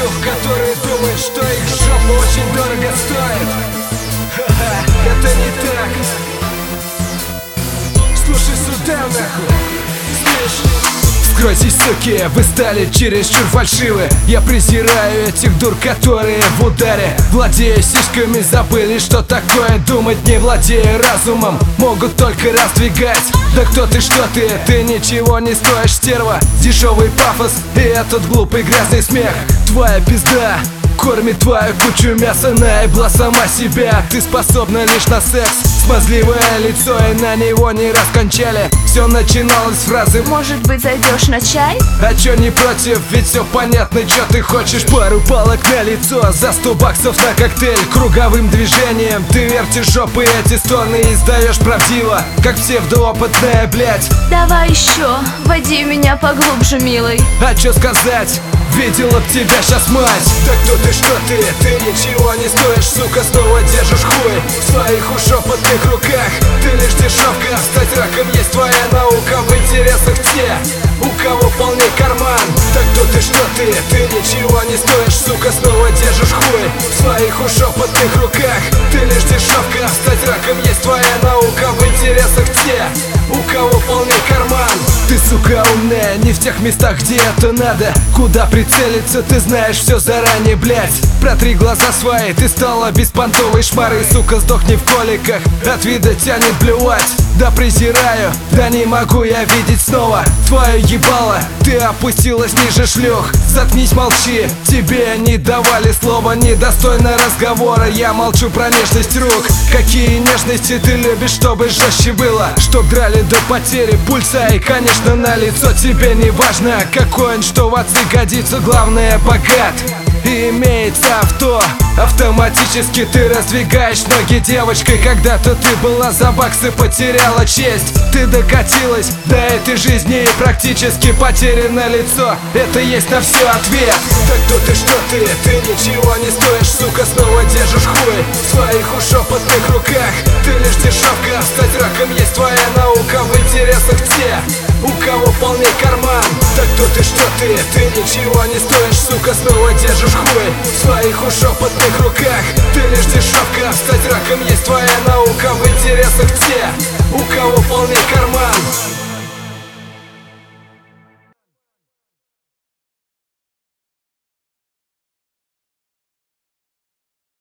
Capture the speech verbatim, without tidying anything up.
шлюх, которые думают, что их жопа очень дорого стоит. Ха-ха, это не так. Слушай сюда, нахуй. Слышь? Вскройтесь, суки, вы стали чересчур фальшивы. Я презираю этих дур, которые в ударе, владея сиськами, забыли, что такое думать, не владея разумом. Могут только раздвигать. Да кто ты, что ты? Ты ничего не стоишь, стерва. Дешевый пафос и этот глупый грязный смех. Твоя пизда кормит твою кучу мяса, наебла сама себя. Ты способна лишь на секс. Смазливое лицо, и на него не раз кончали. Все начиналось с фразы: может быть, зайдешь на чай? А чё не против, ведь все понятно, чё ты хочешь. Пару палок на лицо за сто баксов на коктейль. Круговым движением ты вертишь жопы, эти стоны издаешь правдиво, как псевдоопытная, блядь. Давай еще, води меня поглубже, милый. А чё сказать? Видела б тебя щас мать. Да кто ты, что ты? Ты ничего не стоишь, сука, снова держишь хуй в своих уж опытных руках. Ты лишь дешевка, стать раком есть твоя наука. В интересах те, у кого полный карман. Да кто ты, что ты? Ты ничего не стоишь, сука, снова держишь хуй в своих уж опытных руках. Ты лишь дешевка, стать раком есть твоя наука. В интересах те, у кого полный карман. Ты, сука, умная, не в тех местах, где это надо. Куда прицелиться, ты знаешь все заранее, блять. Протри глаза свои, ты стала беспонтовой шмарой. Сука, сдохни в коликах, от вида тянет блевать. Да презираю, да не могу я видеть снова твое ебало. Ты опустилась ниже шлюх, заткнись, молчи. Тебе не давали слова, недостойно разговора. Я молчу про нежность рук. Какие нежности ты любишь, чтобы жестче было, чтоб драли до потери пульса. И, конечно, на лицо тебе не важно, какой он, что в отцы годится. Главное, богат и имеется авто. Автоматически ты раздвигаешь ноги девочкой. Когда-то ты была за баксы, потеряла честь. Ты докатилась до этой жизни и практически потеряно лицо. Это есть на все ответ. Да кто ты, что ты? Ты ничего не стоишь, сука, снова держишь хуй в своих уж опытных руках. Ты лишь дешевка, стать раком есть твоя наука. В интересах те, у кого полный карман. Да кто ты, что ты? Ты ничего не стоишь, сука, снова держишь хуй в своих уж опытных руках. Ты лишь дешевка, стать раком есть твоя наука. В интересах те, у кого полный карман.